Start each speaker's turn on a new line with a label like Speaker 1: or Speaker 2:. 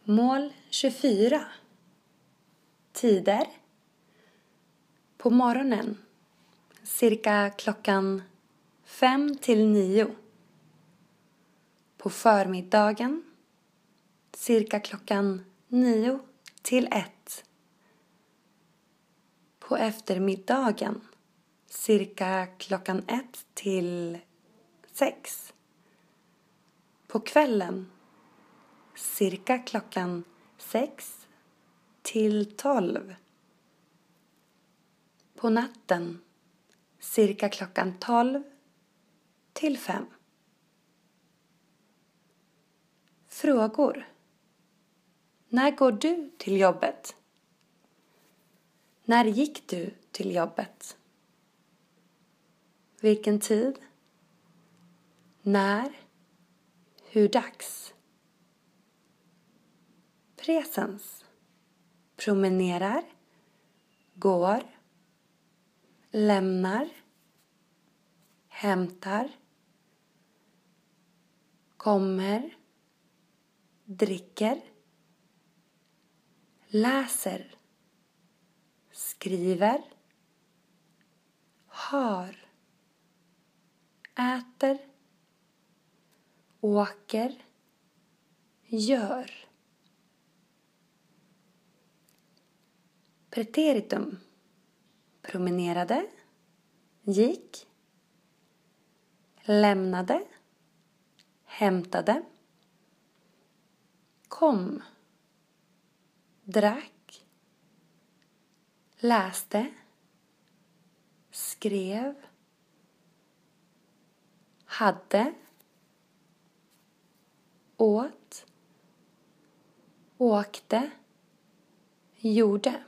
Speaker 1: Mål 24. Tider. På morgonen, cirka klockan 5 till 9. På förmiddagen, cirka klockan 9 till 1. På eftermiddagen, cirka klockan 1 till 6. På kvällen, cirka klockan 6 till 12. På natten, cirka klockan 12 till 5. Frågor. När går du till jobbet? När gick du till jobbet? Vilken tid? När? Hur dags? Presens. Promenerar. Går. Lämnar. Hämtar. Kommer. Dricker. Läser. Skriver. Har. Äter. Åker. Gör. Preteritum. Promenerade. Gick. Lämnade. Hämtade. Kom. Drack. Läste. Skrev. Hade. Åt. Åkte. Gjorde.